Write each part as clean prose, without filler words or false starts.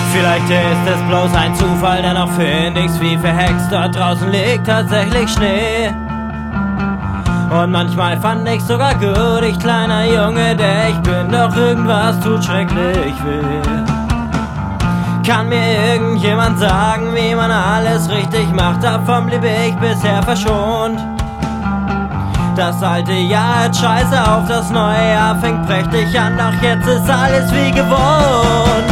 Vielleicht ist es bloß ein Zufall, dennoch find ich's wie verhext. Dort draußen liegt tatsächlich Schnee. Und manchmal fand ich's sogar gut, ich kleiner Junge, der ich bin, doch irgendwas tut schrecklich weh. Kann mir irgendjemand sagen, wie man alles richtig macht? Davon blieb ich bisher verschont. Das alte Jahr hört scheiße auf, das neue Jahr fängt prächtig an, doch jetzt ist alles wie gewohnt.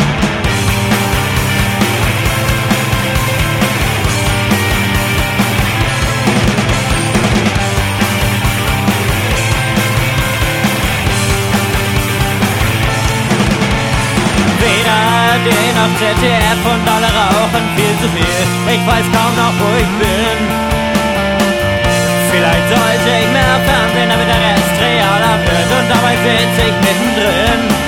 ARD noch ZDF und alle rauchen viel zu viel. Ich weiß kaum noch, wo ich bin. Vielleicht sollte ich mehr Fernsehen, damit der Rest realer wird. Und dabei sitze ich mittendrin.